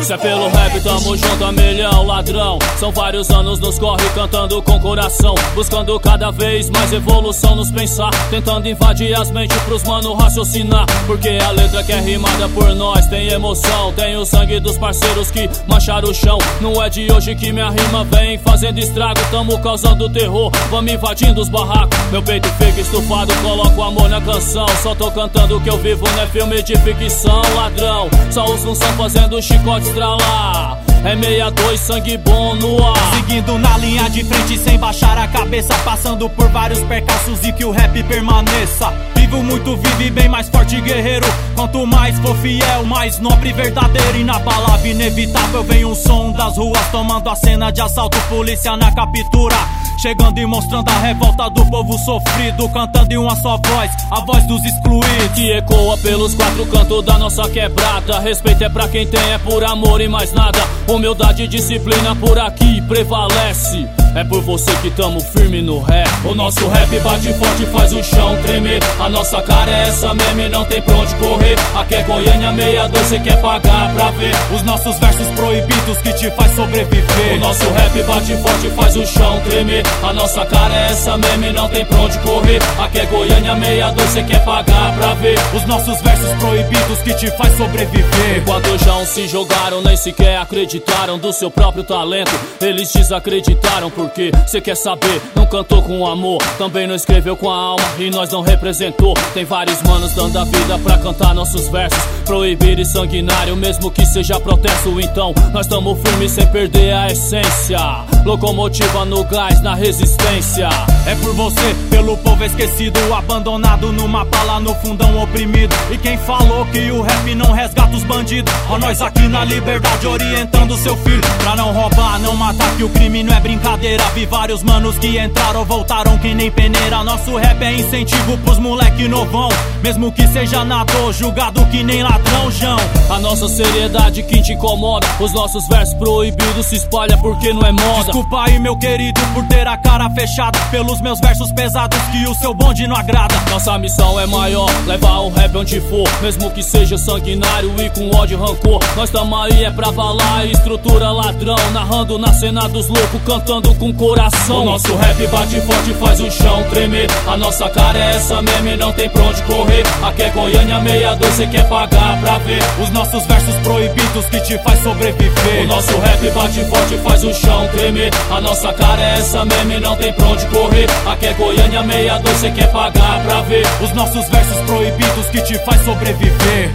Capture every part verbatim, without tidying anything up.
Se é pelo rap, tamo junto a milhão, ladrão. São vários anos nos corre cantando com coração, buscando cada vez mais evolução nos pensar, tentando invadir as mentes pros mano raciocinar. Porque a letra que é rimada por nós tem emoção, tem o sangue dos parceiros que mancharam o chão. Não é de hoje que minha rima vem fazendo estrago, tamo causando terror, vamos invadindo os barracos. Meu peito fica estufado, coloco amor na canção. Só tô cantando o que eu vivo, não é filme de ficção, ladrão. Só os função fazendo chicote estralar. É sessenta e dois, sangue bom no ar. Seguindo na linha de frente sem baixar a cabeça, passando por vários percalços e que o rap permaneça. Vivo muito, vive bem mais forte guerreiro. Quanto mais for fiel, mais nobre e verdadeiro. Inabalável, inevitável, vem um som das ruas, tomando a cena de assalto, polícia na captura. Chegando e mostrando a revolta do povo sofrido, cantando em uma só voz, a voz dos excluídos, que ecoa pelos quatro cantos da nossa quebrada. Respeito é pra quem tem, é por amor e mais nada. Humildade e disciplina por aqui prevalece. É por você que tamo firme no rap. O nosso rap bate forte, faz o chão tremer. A nossa cara é essa meme, não tem pra onde correr. Aqui é Goiânia sessenta e dois, cê quer pagar pra ver os nossos versos proibidos que te faz sobreviver. O nosso rap bate forte, faz o chão tremer. A nossa cara é essa meme, não tem pra onde correr. Aqui é Goiânia sessenta e dois, cê quer pagar pra ver os nossos versos proibidos que te faz sobreviver. Enquanto já se jogaram, nem sequer acreditaram do seu próprio talento, eles desacreditaram. Porque cê quer saber, não cantou com amor, também não escreveu com a alma e nós não representou. Tem vários manos dando a vida pra cantar nossos versos, proibido e sanguinário, mesmo que seja protesto. Então nós tamo firmes sem perder a essência, locomotiva no gás, na resistência. É por você, pelo povo esquecido, abandonado numa bala no fundão oprimido. E quem falou que o rap não resgata os bandidos? Ó, nós aqui na liberdade orientando seu filho pra não roubar, não matar, que o crime não é brincadeira. Vi vários manos que entraram, voltaram que nem peneira. Nosso rap é incentivo pros moleque novão, mesmo que seja na dor, julgado que nem ladrão, João. A nossa seriedade que te incomoda, os nossos versos proibidos se espalha porque não é moda. Desculpa aí meu querido por ter a cara fechada, pelos meus versos pesados que o seu bonde não agrada. Nossa missão é maior, levar o rap onde for, mesmo que seja sanguinário e com ódio e rancor. Nós tamo aí é pra valar, estrutura ladrão, narrando na cena dos loucos, cantando com coração. O nosso rap bate forte, faz o chão tremer. A nossa cara é essa meme, não tem pra onde correr. Aqui é Goiânia sessenta e dois, cê quer pagar pra ver os nossos versos proibidos que te faz sobreviver. O nosso rap bate forte, faz o chão tremer. A nossa cara é essa meme, não tem pra onde correr. Aqui é Goiânia sessenta e dois, cê quer pagar pra ver os nossos versos proibidos que te faz sobreviver.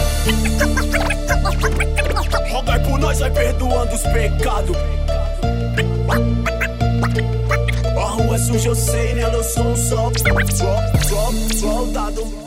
Rogai por nós, vai perdoando os pecados. A rua é suja, eu sei, nela eu sou um sol, sol, sol, soldado.